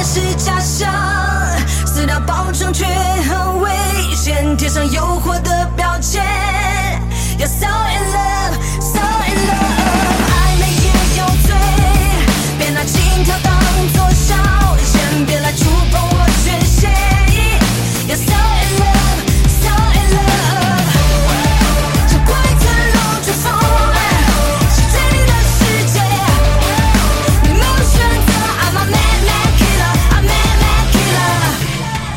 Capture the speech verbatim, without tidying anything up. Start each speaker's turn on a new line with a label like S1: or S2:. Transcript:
S1: 也是假象，撕掉包装却很危险，贴上诱惑的